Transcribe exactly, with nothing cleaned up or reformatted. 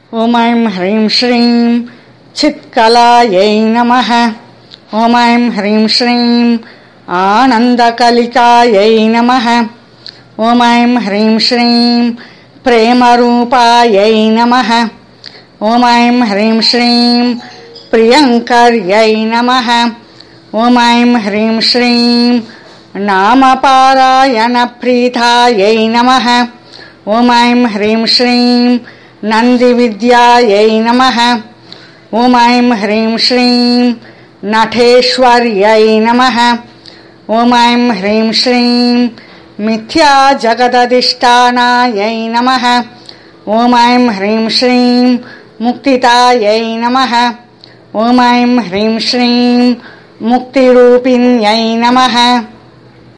ॐ ऐं ह्रीं श्रीं चित्कलायै नमः। ॐ ऐं ह्रीं श्रीं आनन्दकलिकायै नमः। ॐ ऐं ह्रीं श्रीं प्रेमरूपायै नमः। ॐ ऐं ह्रीं श्रीं प्रियङ्कर्यै नमः। ॐ ऐं ह्रीं श्रीं नामपारायणप्रीतायै नमः। ॐ ऐं ह्रीं श्रीं नन्दिविद्यायै नमः। ॐ ऐं ह्रीं श्रीं नठेश्वर्यै नमः। ॐ ऐं ह्रीं श्रीं मिथ्याजगदधिष्ठानायै नमः। ॐ ऐं ह्रीं श्रीं मुक्तिदायै नमः। ॐ ऐं ह्रीं श्रीं मुक्तिरूपिण्यै नमः।